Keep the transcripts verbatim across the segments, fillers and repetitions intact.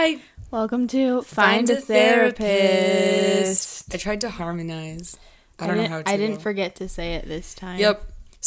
Hi. Welcome to Find, Find a, a Therapist. Therapist. I tried to harmonize. I, I don't know how to. I didn't though. forget to say it this time. Yep.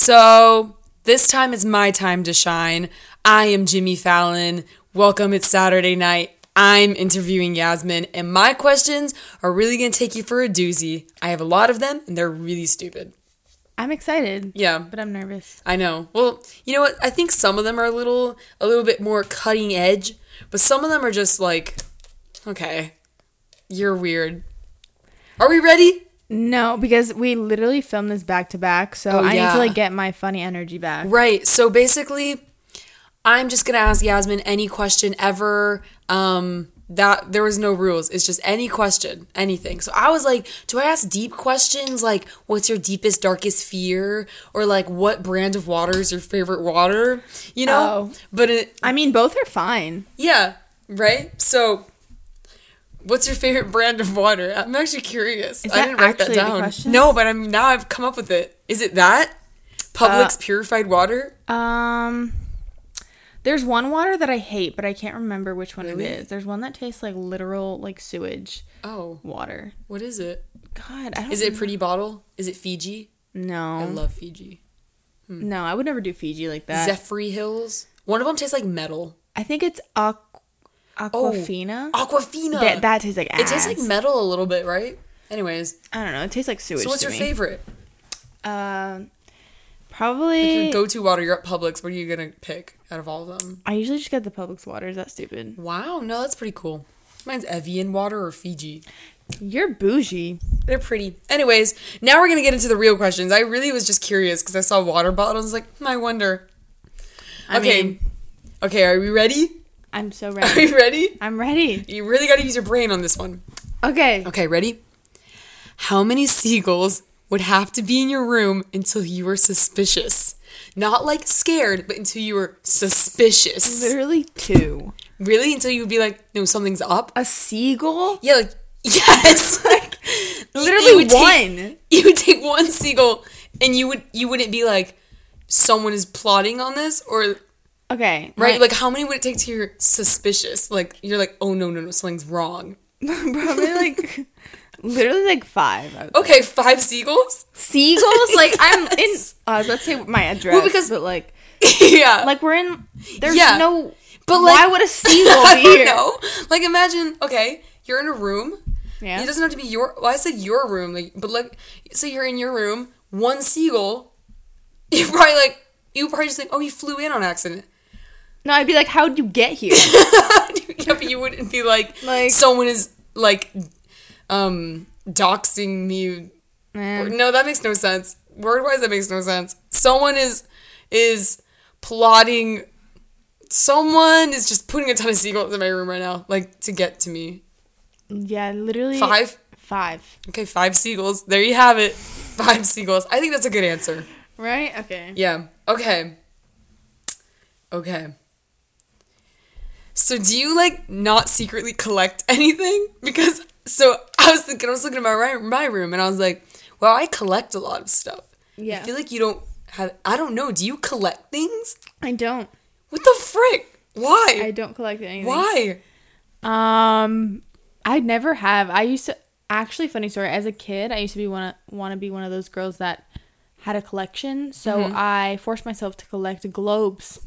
So this time is my time to shine. I am Jimmy Fallon. Welcome. It's Saturday night. I'm interviewing Yasmin, and my questions are really going to take you for a doozy. I have a lot of them, and they're really stupid. I'm excited. Yeah. But I'm nervous. I know. Well, you know what? I think some of them are a little, a little bit more cutting edge, but some of them are just like, okay, you're weird. Are we ready? No, because we literally filmed this back to back, so Oh, I yeah. need to like get my funny energy back. Right. So basically, I'm just going to ask Yasmin any question ever. Um, that there was no rules. It's just any question, anything. So I was like, do I ask deep questions? Like, what's your deepest, darkest fear? Or like, what brand of water is your favorite water? You know? Oh. But it, I mean, both are fine. yeah, right? So what's your favorite brand of water? I'm actually curious. Is I that didn't write that actually the down. question? No, but I'm now I've come up with it. Is it that? Publix Uh, purified water? Um, there's one water that I hate, but I can't remember which one Really? it is. There's one that tastes like literal like sewage Oh, water. what is it? God, I don't Is it a know. pretty bottle? Is it Fiji? No. I love Fiji. No, I would never do Fiji like that. Zephyr Hills. One of them tastes like metal. I think it's aqu- Aquafina. Aquafina. That, that tastes like ass. It tastes like metal a little bit, right? Anyways, I don't know. It tastes like sewage. so what's to your me. favorite? Um, probably. Your go-to water. You're at Publix. What are you gonna pick out of all of them? I usually just get the Publix water. Is that stupid? Wow, no, that's pretty cool. Mine's Evian water or Fiji. You're bougie. They're pretty. Anyways, now we're gonna get into the real questions. I really was just curious because I saw water bottles. Like, hmm, I wonder. I Okay, mean, okay, are we ready? I'm so Are ready. we ready? I'm ready. You really got to use your brain on this one. Okay. Okay, ready? How many seagulls would have to be in your room until you were suspicious? Not like scared, but until you were suspicious. Literally two. Really? Until you would be like, no, something's up? A seagull? Yeah, like, yes. Like, Literally you would one. Take, you would take one seagull and you would you wouldn't be like, someone is plotting on this? Or, Okay. right? my- Like, how many would it take to you're suspicious? Like, you're like, oh, no, no, no, something's wrong. Probably like, literally like five. I would- Okay, five seagulls? Seagulls? Like, I'm in, uh, I was about to say my address. Well, because- but like, Yeah. like we're in, there's Yeah. no, But why like, would a seagull I be don't here? know. Like, imagine, okay, you're in a room. Yeah. It doesn't have to be your. Well, I said your room, like, but like, so you're in your room. One seagull. You probably like. You probably just think, oh, you flew in on accident. No, I'd be like, how'd you get here? Yeah, but you wouldn't be like, Like- someone is like, um, doxing me. Eh. Or- no, that makes no sense. Word wise, that makes no sense. Someone is is plotting. Someone is just putting a ton of seagulls in my room right now, like to get to me. Yeah, literally. Five. Five. Okay, five seagulls. There you have it. Five seagulls. I think that's a good answer. Right? Okay. Yeah. Okay. Okay. So do you, like, not secretly collect anything? Because, so, I was thinking, I was looking at my, my room, and I was like, well, I collect a lot of stuff. Yeah. I feel like you don't have, I don't know, do you collect things? I don't. What the frick? Why? I don't collect anything. Why? Um, I never have. I used to, actually, funny story, as a kid, I used to be one want to be one of those girls that had a collection, so Mm-hmm. I forced myself to collect globes.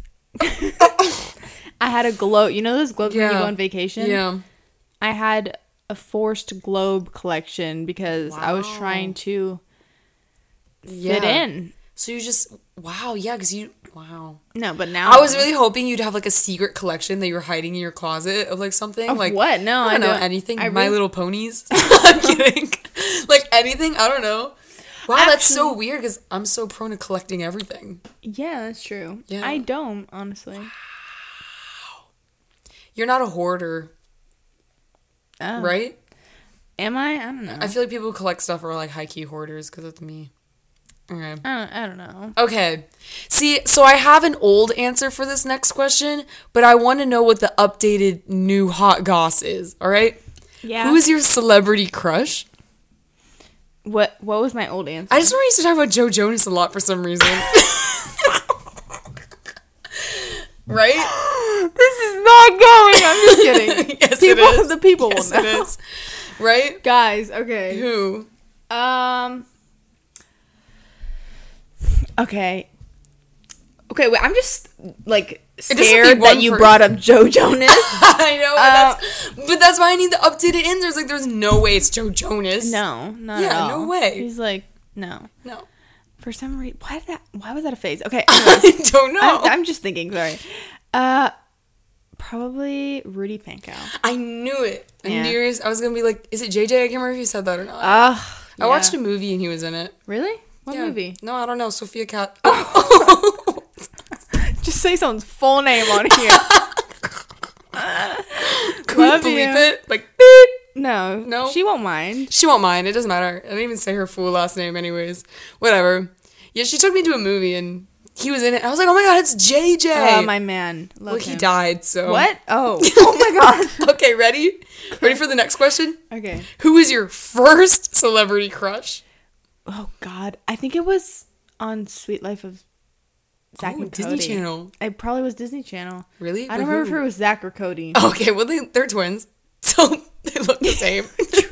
I had a globe. You know those globes when you Yeah. go on vacation? Yeah. I had a forced globe collection because I was Wow. trying to Yeah. fit in. So you just, wow, yeah, because you, wow. No, but now I was really hoping you'd have like a secret collection that you were hiding in your closet of like something. Of like what? No, I don't I know don't- anything. I My really- Little Ponies. I'm kidding. Like anything. I don't know. Wow, that's so Actually- weird because I'm so prone to collecting everything. Yeah, that's true. Yeah. I don't, honestly. You're not a hoarder, Oh. right? Am I? I don't know. I feel like people who collect stuff are like high key hoarders because that's me. Okay. I don't, I don't know. Okay. See, so I have an old answer for this next question, but I want to know what the updated new hot goss is. All right. Yeah. Who is your celebrity crush? What What was my old answer? I just remember used to talk about Joe Jonas a lot for some reason. Right? This is not going. I'm just kidding. Yes, People people, is. the people Yes, will know. it is. Right? Guys, okay. Who? Um. Okay. Okay, wait, I'm just, like, doesn't have to be scared one that you person. brought up Joe Jonas. I know, but, Uh, that's, but that's why I need the updated answers. Like, there's no way it's Joe Jonas. No, not Yeah, at all. no way. He's like, no. No. For some reason, why did that, why was that a phase? Okay, I don't know. I, I'm just thinking, sorry. Uh, probably Rudy Pankow. I knew it. I Yeah. knew it. I was going to be like, is it J J? I can't remember if you said that or not. Ugh. I watched a movie and he was in it. Really? What Yeah. movie? No, I don't know. Sophia Cat. Just say someone's full name on here. Can Love we bleep you. it? Like, beep. No. No? She won't mind. She won't mind. It doesn't matter. I didn't even say her full last name anyways. Whatever. Yeah, she took me to a movie and he was in it. I was like, oh my god, it's J J. Oh, my man. Love Well, him. he died, so. What? Oh. Oh my god. Okay, ready? Ready for the next question? Okay. Who was your first celebrity crush? Oh god. I think it was on Sweet Life of Zach Oh, and Disney Cody. Channel. It probably was Disney Channel. Really? I don't But remember who? if it was Zach or Cody. Okay, well, they, they're twins. So they look the same.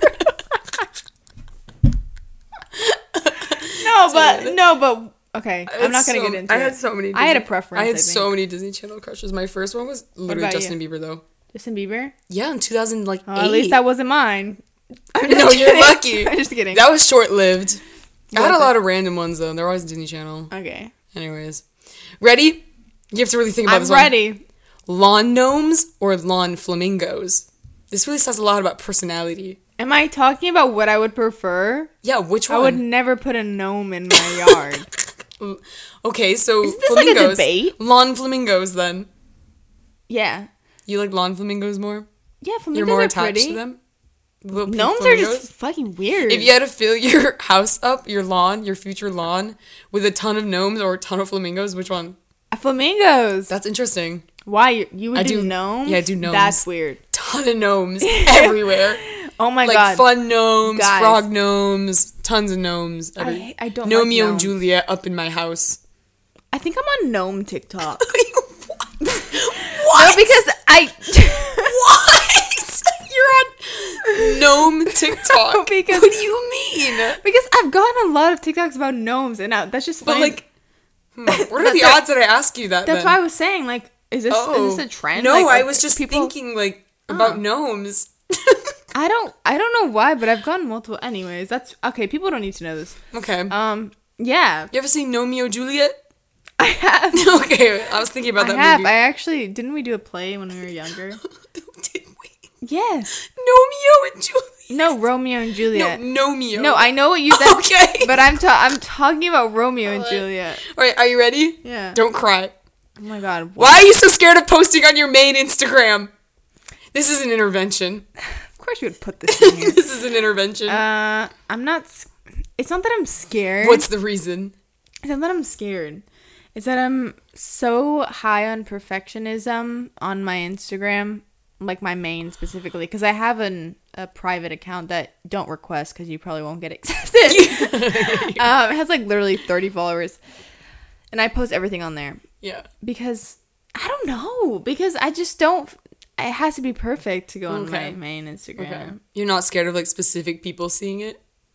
No, but no, but okay. I I'm had not gonna so- get into I it. had so many. I had a Disney- preference. I had I so think. many Disney Channel crushes. My first one was literally about Justin you? Bieber, though. Justin Bieber. Yeah, in two thousand like Oh, eight. at least that wasn't mine. I'm just No, you're kidding. lucky. I'm just kidding. That was short lived. I had a Was it? lot of random ones though. They're always Disney Channel. Okay. Anyways, ready? You have to really think about I'm this ready. one. Lawn gnomes or lawn flamingos? This really says a lot about personality. Am I talking about what I would prefer? Yeah, which one? I would never put a gnome in my yard. Okay, so Isn't this like a flamingos. debate? Lawn flamingos then. Yeah. You like lawn flamingos more? Yeah, flamingos You're more are attached pretty. to them? Little pink Gnomes are flamingos? just fucking weird. If you had to fill your house up, your lawn, your future lawn, with a ton of gnomes or a ton of flamingos, which one? Flamingos. That's interesting. Why you, you would I do, do- gnomes? yeah, I do gnomes. That's weird. Ton of gnomes everywhere. Oh my like god. fun gnomes, Guys. frog gnomes, tons of gnomes. I, Every- I don't Nomeo like and gnomes. Juliet up in my house. I think I'm on gnome TikTok. what? No, because I What? You're on gnome TikTok. Because- what do you mean? because I've gotten a lot of TikToks about gnomes, and I, that's just But funny. like, hmm, what are the That's odds that I ask you that? that's then? why I was saying, like, is this Oh. is this a trend? No, Like, I are was just people- thinking like about Oh. gnomes. I don't I don't know why, but I've gotten multiple. Anyways, that's okay. People don't need to know this. Okay. Um, yeah, You ever seen Nomeo Juliet? I have. Okay, I was thinking about I that have. movie. I actually didn't we do a play when we were younger? Did we? Yes. Nomeo and Juliet. No, Romeo and No, Juliet. Nomeo. No, I know what you said. Okay. But I'm ta- I'm talking about Romeo and Alright. Juliet. All right, are you ready? Yeah. Don't cry. Oh my god. Why are you so scared of posting on your main Instagram? This is an intervention. Of course you would put this in here. This is an intervention. Uh, I'm not. s- It's not that I'm scared. What's the reason? It's not that I'm scared. It's that I'm so high on perfectionism on my Instagram, like my main specifically, because I have an a private account that don't request because you probably won't get accepted. um, it has like literally thirty followers, and I post everything on there Yeah. because I don't know because I just don't. It has to be perfect to go on Okay. my main Instagram. Okay. You're not scared of like specific people seeing it?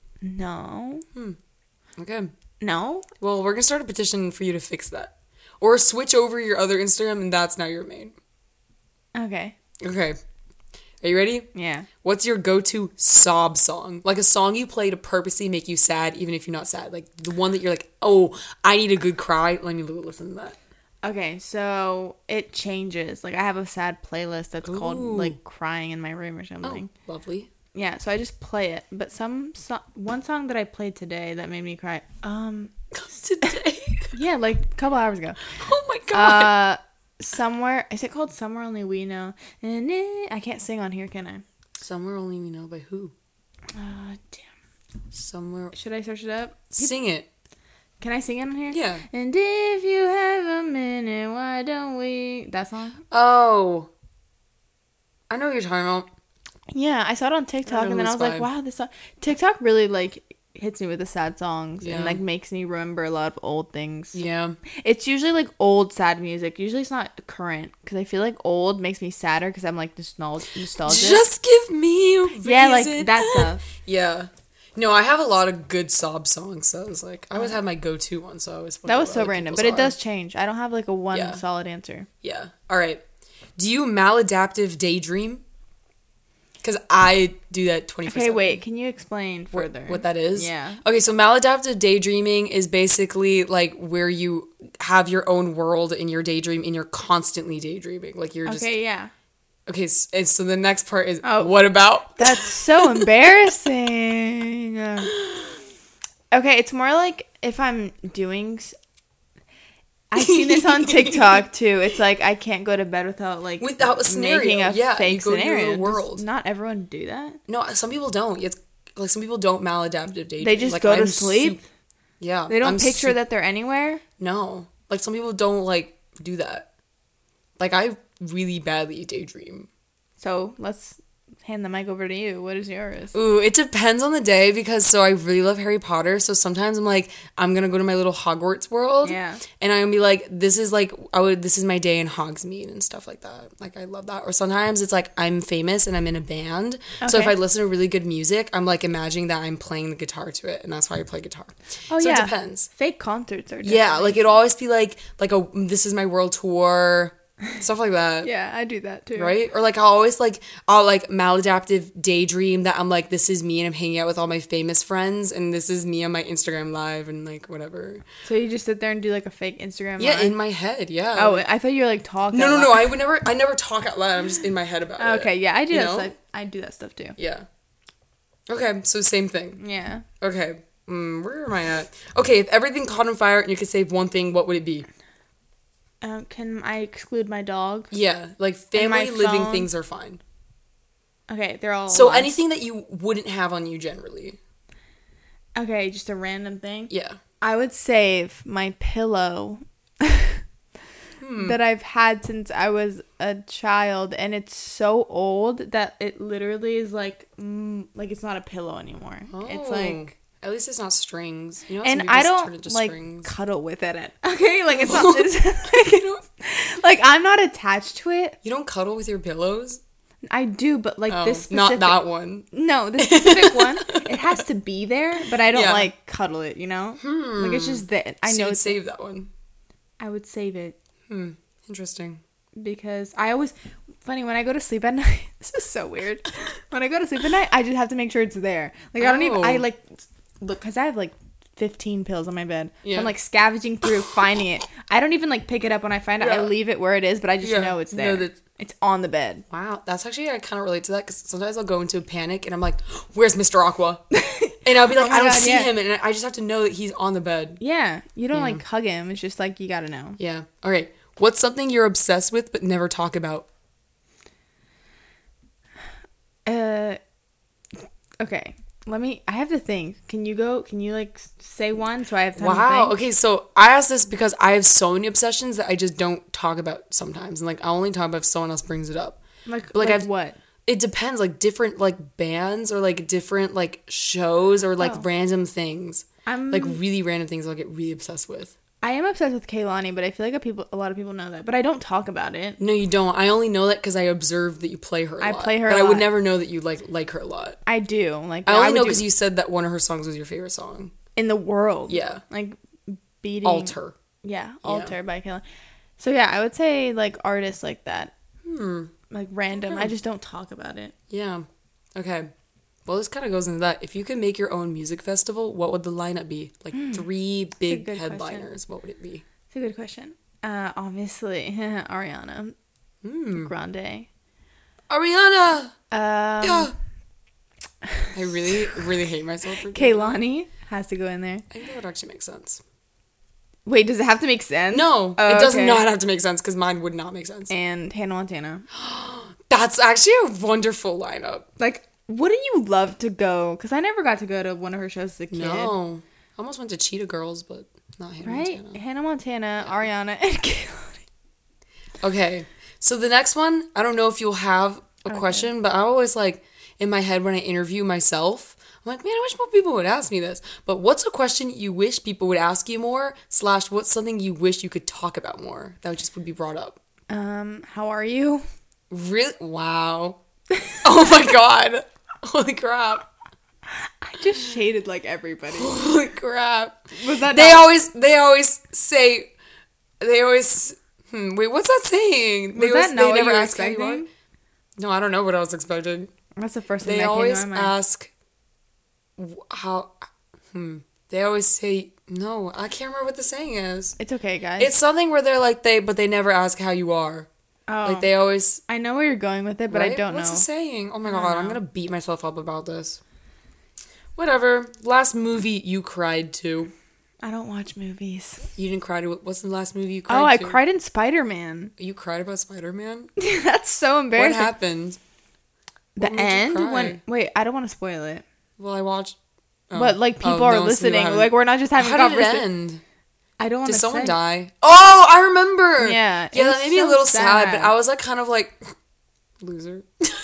No, Okay. no. Well, we're gonna start a petition for you to fix that. Or switch over your other Instagram and that's now your main. Okay. Okay. Are you ready? Yeah. What's your go-to sob song? Like a song you play to purposely make you sad even if you're not sad. Like the one that you're like, oh, I need a good cry. Let me listen to that. Okay, so it changes. Like I have a sad playlist that's called Ooh. like crying in my room or Oh, something. lovely. Yeah, so I just play it. But some so- one song that I played today that made me cry. Um Today. yeah, like a couple hours ago. Oh my god. Uh somewhere is it called Somewhere Only We Know? And I can't sing on here, can I? Somewhere Only We Know by who? Uh damn. Somewhere. Should I search it up? Sing it. Can I sing it on here? Yeah. And if you have a minute, why don't we that song? Oh. I know what you're talking about. Yeah, I saw it on TikTok know and then who I was like, it's wow, this song TikTok really like hits me with the sad songs Yeah. and like makes me remember a lot of old things. Yeah. It's usually like old sad music. Usually it's not current because I feel like old makes me sadder because I'm like nostalgic. nostalgic. Just give me a reason. Yeah, like that stuff. Yeah. No, I have a lot of good sob songs. So I was like, I always have my go-to one. So I always wonder That was what so other random, people's but it are. does change. I don't have like a one Yeah. solid answer. Yeah. All right. Do you maladaptive daydream? Because I do that twenty-four seven. Okay, wait. Can you explain further? What that is? Yeah. Okay, so maladaptive daydreaming is basically like where you have your own world in your daydream and you're constantly daydreaming. Like you're just Okay, yeah. okay. s- and So the next part is Oh. what about? That's so embarrassing. Okay, it's more like if I'm doing. s- I've seen this on TikTok too. It's like I can't go to bed without like Without a scenario. making a Yeah, fake you go to your scenario. little Does world. not everyone do that. No, some people don't. It's like some people don't maladaptive daydream. They just like, go to I'm sleep. su- yeah, They don't I'm picture su- that they're anywhere. No, like some people don't like do that. Like I really badly daydream. So let's hand the mic over to you. What is yours? Ooh, it depends on the day because so I really love Harry Potter. So sometimes I'm like, I'm gonna go to my little Hogwarts world. Yeah. And I'm gonna be like, this is like I would this is my day in Hogsmeade and stuff like that. Like I love that. Or sometimes it's like I'm famous and I'm in a band. So if Okay. I listen to really good music, I'm like imagining that I'm playing the guitar to it, and that's why I play guitar. Oh so yeah. it depends. Fake concerts are. Yeah, definitely- like it'll always be like like a this is my world tour, stuff like that. Yeah, I do that too. Right? Or like I'll always like I'll like maladaptive daydream that I'm like this is me and I'm hanging out with all my famous friends and this is me on my Instagram live and like whatever. So you just sit there and do like a fake Instagram. Yeah, live? in my head, yeah. Oh, I thought you were like talking. no, out no, no. loud. I would never I never talk out loud. I'm just in my head about it. Okay, yeah, I do You that know? stuff. I do that stuff too. Yeah. Okay, so same thing. Yeah. Okay. Mm, where am I at? Okay, if everything caught on fire and you could save one thing, what would it be? Um, can I exclude my dog? Yeah, like And my family living phone. things are fine. Okay, they're all. So alive. anything that you wouldn't have on you generally. Okay, just a random thing. Yeah. I would save my pillow Hmm. that I've had since I was a child, and it's so old that it literally is like, mm, like it's not a pillow anymore. It's Oh. like, At least it's not strings. You know, how and some I people just turn don't into like strings? cuddle with it. Okay, like it's not. It's, like, like I'm not attached to it. You don't cuddle with your pillows? I do, but like Oh, this specific, not that one. No, the specific one, it has to be there, but I don't Yeah. like cuddle it, you know? Like it's just that I So know you'd it's save that one. I would save it Hmm. Interesting. because I always funny when I go to sleep at night. This is so weird. When I go to sleep at night, I just have to make sure it's there. Like I don't even I Oh. like look cuz I have like fifteen pills on my bed. So Yeah. I'm like scavenging through finding it. I don't even like pick it up when I find it. I Yeah. leave it where it is, but I just Yeah. know it's Know there. that- It's on the bed. Wow, that's actually I kind of relate to that because sometimes I'll go into a panic and I'm like, "Where's Mister Aqua?" And I'll be like, Oh my "I don't God, see yeah. him," and I just have to know that he's on the bed. Yeah, you don't Yeah. like hug him. It's just like you got to know. Yeah. All right. What's something you're obsessed with but never talk about? Uh, okay. Let me. I have to think. Can you go? Can you like s- say one so I have time to Wow. think? Okay, so I asked this because I have so many obsessions that I just don't talk about sometimes, and like I only talk about if someone else brings it up. Like, Like, like, I've- what? It depends, like different like bands or like different like shows or like Oh. random things, I'm like really random things I'll get really obsessed with. I am obsessed with Kaylani, but I feel like a people a lot of people know that, but I don't talk about it. No, you don't. I only know that because I observed that you play her. I I play her but a I would lot. never know that you like like her a lot. I do. Like I I only would know do- because you said that one of her songs was your favorite song. in the world. Yeah, Like beating Alter. Yeah, Alter by Kaylani. So yeah, I would say like artists like that. Hmm. Like random. I just don't talk about it. Yeah. Okay. Well, this kind of goes into that. If you could make your own music festival, what would the lineup be? Like three big Hmm. good question. headliners. What would it be? It's a good question. Uh, obviously Ariana Hmm. Grande. Ariana. Um, Yeah. I really, really hate myself for doing that. Kaylani has to go in there. I think that would actually make sense. Wait, does it have to make sense? No, Oh, it does okay. not have to make sense because mine would not make sense. And Hannah Montana. That's actually a wonderful lineup. Like, wouldn't you love to go? Because I never got to go to one of her shows as a kid. No. I almost went to Cheetah Girls, but not Hannah Right? Montana. Hannah Montana, Ariana, and Kaylani. Okay. So the next one, I don't know if you'll have a Okay. question, but I always like in my head when I interview myself, like, man, I wish more people would ask me this. But what's a question you wish people would ask you more? Slash, what's something you wish you could talk about more that just would be brought up? Um, how are you? Really? Wow. Oh my god. Holy crap. I just shaded like everybody. Holy crap. Was that They not- always, they always say, they always, hmm, wait, what's that saying? They Was always, that not they what never you were ask how you are. expecting? No, I don't know what I was expecting. That's the first thing They that always came to my mind. ask, w- how, hmm, they always say, no, I can't remember what the saying is. It's okay, guys. It's something where they're like, they, but they never ask how you are. oh, Like, they always, I know where you're going with it, but I right? don't What's know. the saying? Oh my I don't god, I'm know. gonna beat myself up about this. Whatever. Last movie you cried to. I don't watch movies. You didn't cry to, what's the last movie you cried Oh, I to? cried in Spider-Man. You cried about Spider-Man? That's so What embarrassing. happened? The What made you end? cry? When wait, I don't want to spoil it. Well, I watched. oh. But like Oh, people are no, some people listening. haven't- Like we're not just having How did it conversation. end? I don't want Did to someone say. die? Oh, I remember. Yeah, it Yeah, that was made me a so little sad, but sad. I was like kind of like loser.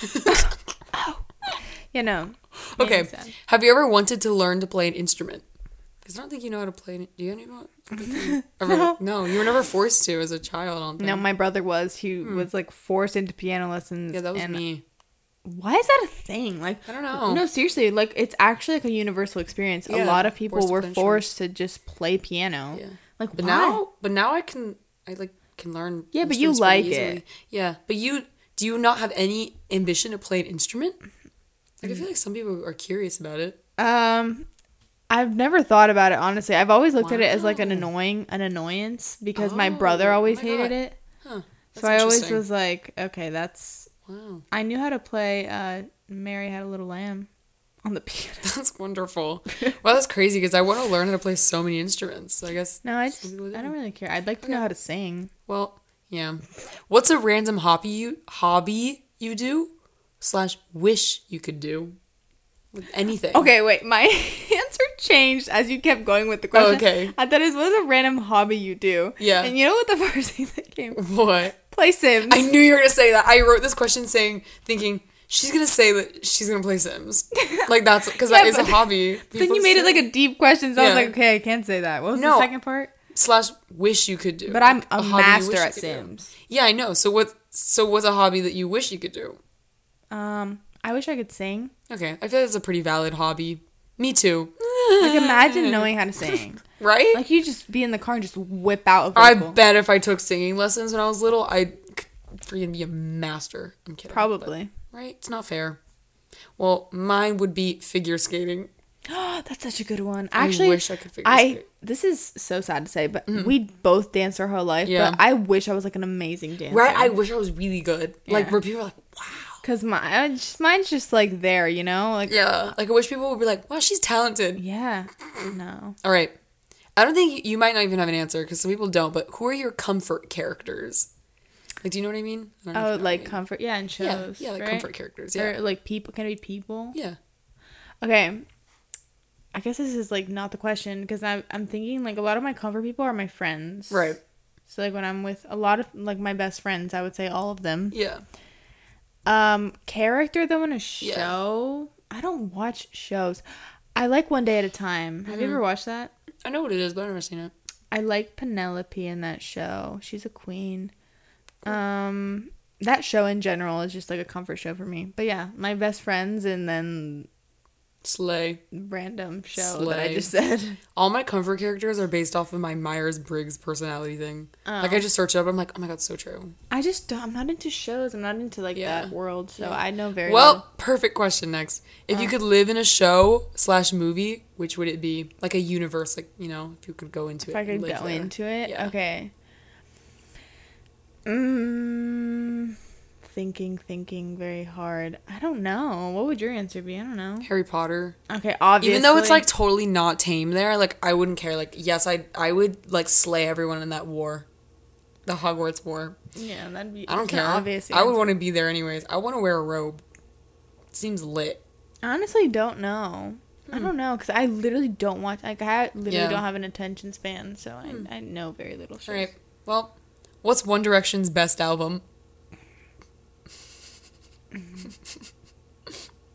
You know. Okay. made me sad. Have you ever wanted to learn to play an instrument? Because I don't think you know how to play. an- Do you know? I don't think you ever, No. no, you were never forced to as a child. I don't think. No, my brother was. He was like forced into piano lessons. Hmm. Yeah, that was and me. Why is that a thing? Like I don't know. No, seriously, like it's actually like a universal experience. Yeah, a lot of people forced to were play instruments. forced to just play piano. Yeah. Like But why? now, but now I can, I like can learn. Yeah, but you instruments pretty like easily. it. Yeah, but you do you not have any ambition to play an instrument? Like I feel like some people are curious about it. Um, I've never thought about it honestly. I've always looked at it as like an Wow. annoying, an annoyance because my Oh, brother always oh my hated God. it. Huh. That's So I always interesting. was like, okay, that's. Wow, I knew how to play. Uh, Mary Had a Little Lamb on the piano. that's wonderful. Well, that's crazy because I want to learn how to play so many instruments. So I guess. No, I some just people I do. don't really care. I'd like to Okay. know how to sing. Well, yeah. What's a random hobby you hobby you do slash wish you could do? With anything. Okay, wait. My answer changed as you kept going with the question. Oh, okay. I thought it was a random hobby you do. Yeah. And you know what the first thing that came? What? Play Sims. I knew you were gonna say that. I wrote this question saying, thinking she's gonna say that she's gonna play Sims. Like that's because that Yeah, is a but hobby. Then People you made it say- like a deep question, so I was Yeah. like, okay, I can't say that. What was the No. second part? slash wish you could do. But I'm Like, a, hobby you master wish you at could do. Sims. Yeah, I know. So what? So what's a hobby that you wish you could do? Um, I wish I could sing. Okay, I feel that's a pretty valid hobby. Me too. Like, imagine knowing how to sing. Right? Like, you just be in the car and just whip out a I vocal. bet if I took singing lessons when I was little, I'd freaking be a master. I'm kidding. Probably. But, right? It's not fair. Well, mine would be figure skating. That's such a good one. Actually, I wish I could figure I skate. this is so sad to say, but we both danced our whole life. Yeah. But I wish I was like an amazing dancer. Right? I wish I was really good. Like, Yeah. where people are like, wow. Cause my I just, mine's just like there, you know, like Yeah. Like, I wish people would be like, wow, she's talented. yeah, no. All right. I don't think you might not even have an answer because some people don't, but who are your comfort characters? Like, do you know what I mean? I don't know if Oh, you know like what I mean. comfort, yeah, in shows. Yeah, yeah, like right? comfort characters. Yeah. Or like people. Can it be people? Yeah. Okay. I guess this is like not the question because I'm I'm thinking like a lot of my comfort people are my friends. Right. So like when I'm with a lot of like my best friends, I would say all of them. Yeah. Um, character though in a show. I don't watch shows. I like One Day at a Time. Have you Mm-hmm. ever watched that? I know what it is, but I've never seen it. I like Penelope in that show. She's a queen. Um, that show in general is just like a comfort show for me. But yeah, my best friends and then Slay. random show that I Slay. just said. All my comfort characters are based off of my Myers-Briggs personality thing. Like, I Oh. just search it up. I'm like, oh my god, so true. I just don't, I'm not into shows. I'm not into like Yeah. that world. So Yeah. I know very Well, little. perfect question next. If you Uh. could live in a show slash movie, which would it be? Like a universe, like, you know, if you could go into If it. I and could live go there. into it, Yeah. okay. Mm, thinking, thinking very hard. I don't know. What would your answer be? I don't know. Harry Potter. Okay, obviously. Even though it's like totally not tame there, like I wouldn't care. Like, yes, I I would like slay everyone in that war. The Hogwarts war. yeah, that'd be. I don't that's an care. Obvious I would answer. want to be there anyways. I want to wear a robe. Seems lit. I honestly don't know. I don't know because I literally don't watch. Like I literally Yeah. don't have an attention span, so I I know very little shows. All right. Well, what's One Direction's best album?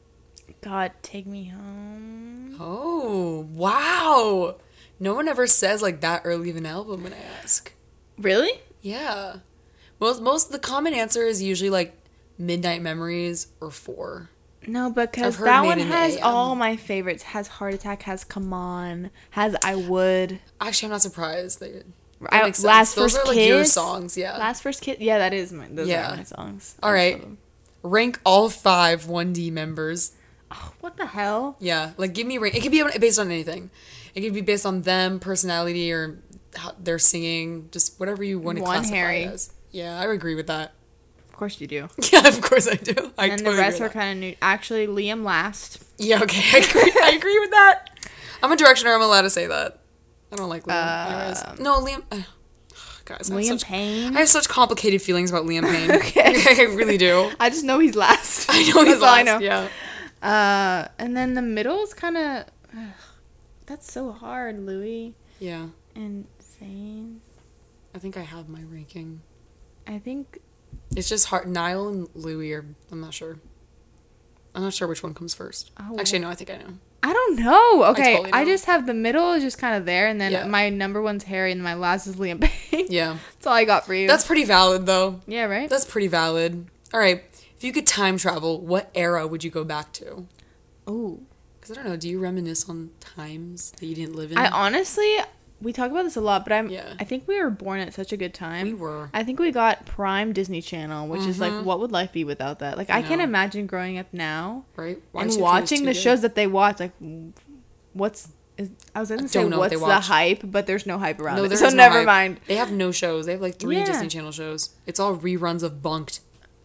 God, take me home. Oh, wow. No one ever says like that early of an album when I ask. Really? Yeah. Most most the common answer is usually like Midnight Memories or Four. No, I've because heard that Made one in the has A M. all my favorites. Has Heart Attack, has Come On, has I Would. Actually, I'm not surprised. That, that I, makes sense. Last Those First are like Kiss. your songs, yeah. Last First Kiss. Yeah, that is my. Those Yeah. are my songs. All I just right. love them. Rank all five one D members. Oh, what the hell? Yeah, like give me rank. It could be based on anything. It could be based on them, personality, or how they're singing. Just whatever you want to One classify Harry. it as. Yeah, I agree with that. Of course you do. Yeah, of course I do. I And totally the rest agree are with that. kind of new. Actually, Liam last. Yeah, okay. I agree, I agree with that. I'm a directioner. I'm allowed to say that. I don't like Liam. Um, Anyways. No, Liam. Uh, guys, I have, Liam such, Payne. I have such complicated feelings about Liam Payne. Okay. I really do. I just know he's last. I know he's That's all I last. know. Yeah. Uh, and then the middle is kind of. That's so hard, Louis. Yeah. Insane. I think I have my ranking. I think. It's just hard. Niall and Louis are. I'm not sure. I'm not sure which one comes first. Oh. Actually, no. I think I know. I don't know. Okay, I, totally know. just have the middle is just kind of there, and then Yeah. my number one's Harry, and my last is Liam Payne. Yeah. That's all I got for you. That's pretty valid, though. yeah, right. That's pretty valid. All right. If you could time travel, what era would you go back to? Ooh. Because I don't know. Do you reminisce on times that you didn't live in? I honestly, we talk about this a lot, but I'm. Yeah. I think we were born at such a good time. We were. I think we got Prime Disney Channel, which is like, Mhm. what would life be without that? Like, I I, can't know. imagine growing up now Right? and Watching things watching too the good. shows that they watch. Like, what's is I was gonna I say don't know what what's they the watch. hype, but there's no hype around No, it. there So is no never hype. mind. They have no shows. They have like three Yeah. Disney Channel shows. It's all reruns of Bunked.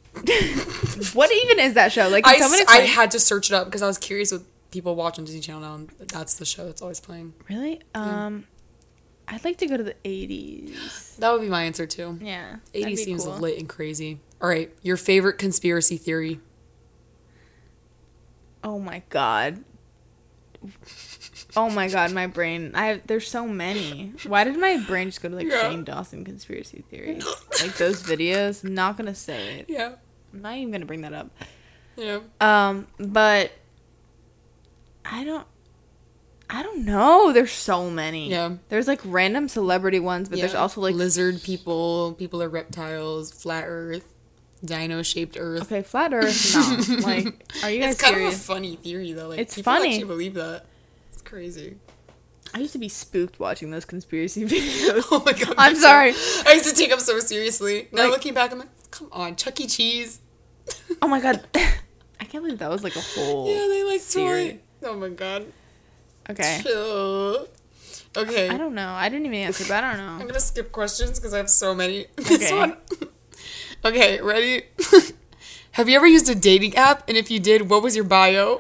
What even is that show? Like, can I, someone s- I explain- had to search it up because I was curious what people watch on Disney Channel now, and that's the show that's always playing. Really? Um, I'd like to go to the eighties. That would be my answer too. Yeah, eighties seems cool. lit and crazy. All right, your favorite conspiracy theory? Oh my god. Oh my god, my brain. I have, there's so many. Why did my brain just go to like Yeah. Shane Dawson conspiracy theory? Like those videos. Not gonna say it. Yeah, I'm not even gonna bring that up. yeah. Um, but I don't. I don't know. There's so many. Yeah. There's like random celebrity ones, but there's Yeah. also like lizard people. People are reptiles. Flat Earth. Dino-shaped Earth. okay, flat Earth. No, like, are you guys It's kind serious? of a funny theory though. Like, It's people funny. actually believe that. It's crazy. I used to be spooked watching those conspiracy videos. Oh my god. I'm me too. sorry. I used to take them so seriously. Now Like- looking back, I'm like, come on, Chuck E. Cheese. Oh my god. I can't believe that was like a whole Yeah, they like theory. toy. Oh my god. Okay. Chill. Okay. I don't know. I didn't even answer, but I don't I'm know. gonna skip questions because I have so many. This Okay. one. Okay, ready? Have you ever used a dating app? And if you did, what was your bio?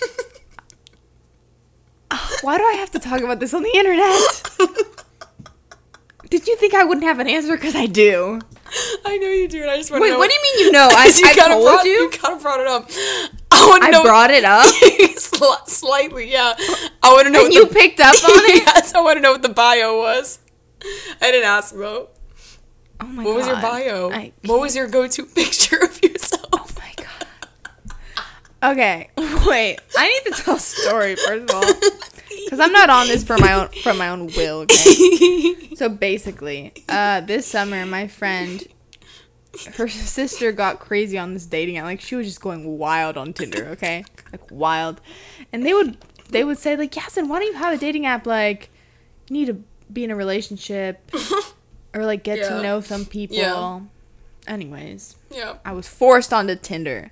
Why do I have to talk about this on the internet? Did you think I wouldn't have an answer? Because I do. I know you do, and I just want to Wait, know. what do you mean you know? I, You I kinda told brought, you? You kind of brought it up. I want to I know. brought it up? Sli- Slightly, yeah. I want to know. And what you the- picked up on it? Yes, I want to know what the bio was. I didn't ask though. Oh my What god. was your bio? I What was your go-to picture of yourself? Oh my god. Okay, wait. I need to tell a story first of all, because I'm not on this for my own from my own will. Okay. So basically, uh, this summer, my friend, her sister got crazy on this dating app. Like she was just going wild on Tinder. Okay, like wild, and they would they would say like, Yasin, why don't you have a dating app? Like, you need to be in a relationship or like get Yeah. to know some people. Yeah. Anyways, Yeah. I was forced onto Tinder.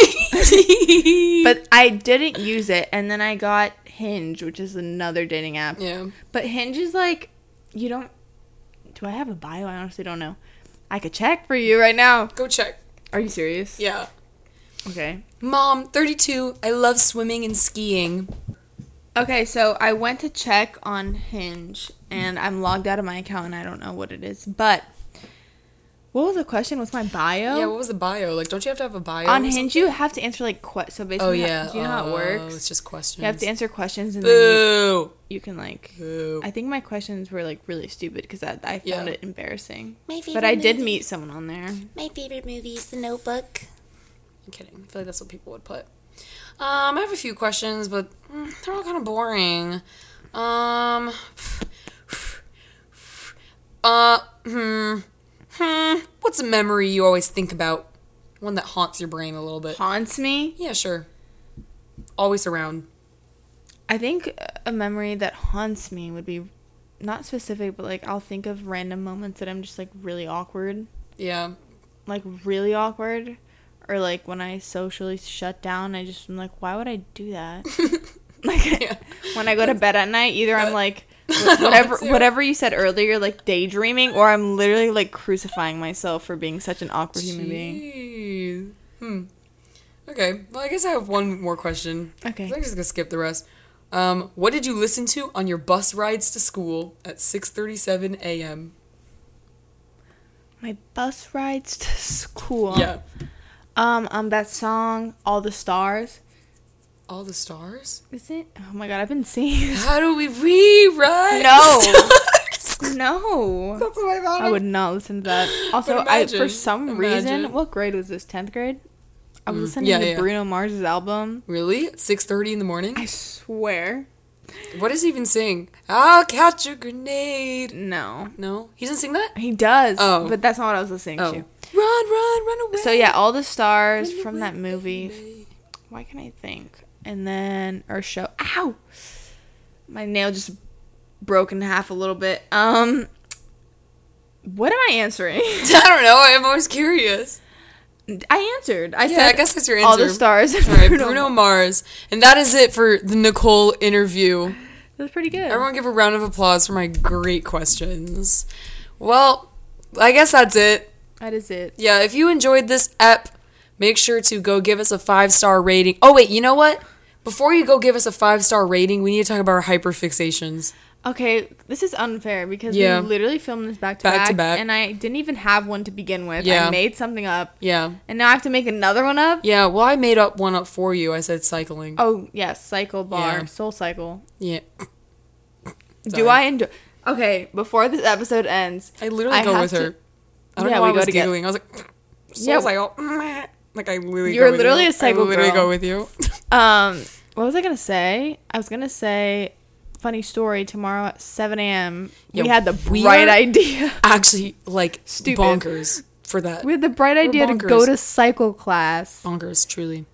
But I didn't use it, and then I got Hinge, which is another dating app. yeah. But Hinge is like, you don't... Do I have a bio? I honestly don't know. I could check for you right now. Go check. Are you serious? Yeah. Okay. Mom, thirty-two. I love swimming and skiing. Okay, so I went to check on Hinge, and I'm logged out of my account, and I don't know what it is. But, what was the question? What's my bio? Yeah, what was the bio? Like, don't you have to have a bio? On or Hinge, something? you have to answer, like, que- so basically, Oh, yeah. do you know how it Oh, works? it's just questions. You have to answer questions, and then you, Boo. you can, like... Boo. I think my questions were, like, really stupid, because I, I found Yeah. it embarrassing. My favorite But I did movie. meet someone on there. My favorite movie is The Notebook. I'm kidding. I feel like that's what people would put. Um, I have a few questions, but mm, they're all kind of boring. Um, uh, hmm, hmm. What's a memory you always think about? One that haunts your brain a little bit. Haunts me? Yeah, sure. Always around. I think a memory that haunts me would be not specific, but like I'll think of random moments that I'm just like really awkward. Yeah. Like really awkward. Or like when I socially shut down, I just am like, why would I do that? Like Yeah. when I go to bed at night, either I'm like whatever whatever you said earlier, like daydreaming, or I'm literally like crucifying myself for being such an awkward human being. Jeez. Hmm. Okay. Well, I guess I have one more question. Okay. I'm just gonna skip the rest. Um, what did you listen to on your bus rides to school at six thirty-seven a.m.? My bus rides to school. Yeah. Um, um, that song, All the Stars. All the stars? Is it? Oh my god, I've been seeing. How do we rewrite? No. No. That's what I thought. I would not listen to that. Also, But I imagine, for some imagine. reason, what grade was this? tenth grade? I was Mm, listening yeah, to yeah. Bruno Mars's album. Really? At six thirty in the morning? I swear. What does he even sing? I'll catch a grenade. No. No? He doesn't sing that? He does. Oh. But that's not what I was listening Oh. to. Run, run, run away. So yeah, All the Stars Run from away, that movie. baby. Why can I think? And then or show. Ow! My nail just broke in half a little bit. Um, what am I answering? I don't know. I'm always curious. I answered. I Yeah, said I guess that's your answer. All the Stars. And All right, Bruno. Bruno Mars. And that is it for the Nicole interview. That was pretty good. Everyone give a round of applause for my great questions. Well, I guess that's it. That is it. Yeah, if you enjoyed this ep, make sure to go give us a five-star rating. Oh, wait, you know what? Before you go give us a five-star rating, we need to talk about our hyperfixations. Okay, this is unfair because Yeah. we literally filmed this back to Back back, to back. and I didn't even have one to begin with. Yeah. I made something up, Yeah. and now I have to make another one up. Yeah, well, I made up one up for you. I said cycling. Oh yes, Cycle Bar, Yeah. Soul Cycle. Yeah. Do Sorry. I enjoy? Okay, before this episode ends, I literally I go have with her. to- I don't Yeah, know why we I go was together. giggling. I was like, so Yeah. cycle. Like, I literally You're go with literally you. a cycle I literally girl. go with you. um, what was I gonna say? I was gonna say, funny story. Tomorrow at seven a.m. Yeah, we had the we bright are- idea. Actually, like, Stupid. bonkers for that. We had the bright We're idea to bonkers. go to cycle class. Bonkers, truly.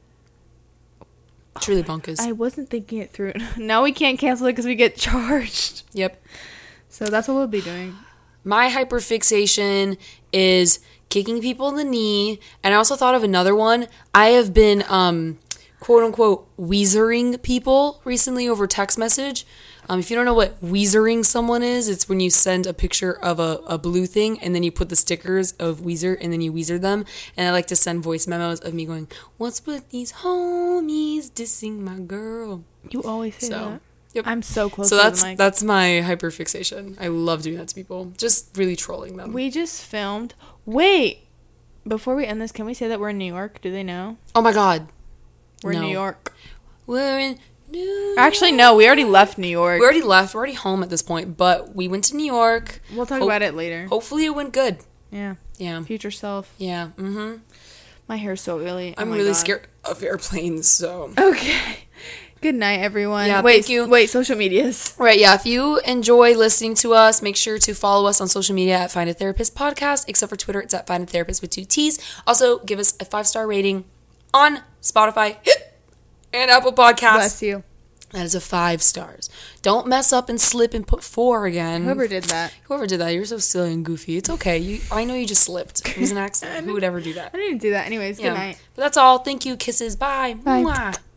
Truly bonkers. I wasn't thinking it through. Now we can't cancel it because we get charged. Yep. So that's what we'll be doing. My hyperfixation is kicking people in the knee. And I also thought of another one. I have been, um, quote unquote, Weezering people recently over text message. Um, if you don't know what Weezering someone is, it's when you send a picture of a, a blue thing and then you put the stickers of Weezer and then you Weezer them. And I like to send voice memos of me going, "What's with these homies dissing my girl?" You always say So, that. yep. I'm so close So to that's the mic. that's my hyperfixation. I love doing that to people. Just really trolling them. We just filmed. Wait. Before we end this, can we say that we're in New York? Do they know? Oh my god. We're in No. New York. We're in New Actually, no. We already left New York. We already left. We're already home at this point, but we went to New York. We'll talk Hope- about it later. Hopefully it went good. Yeah. Yeah. Future self. Yeah. Mm-hmm. My hair's so oily. Oh I'm my really God. scared of airplanes, so. Okay. Good night, everyone. Yeah, wait, thank you. Wait, social medias. Right, yeah. If you enjoy listening to us, make sure to follow us on social media at Find a Therapist Podcast, except for Twitter, it's at Find a Therapist with two T's. Also, give us a five-star rating on Spotify and Apple Podcasts. Bless you. That is a five stars. Don't mess up and slip and put four again. Whoever did that. Whoever did that, you're so silly and goofy. It's okay. You, I know you just slipped. It was an accident. Who would ever do that? I didn't do that. Anyways, good night. But that's all. Thank you. Kisses. Bye. Bye. Mwah.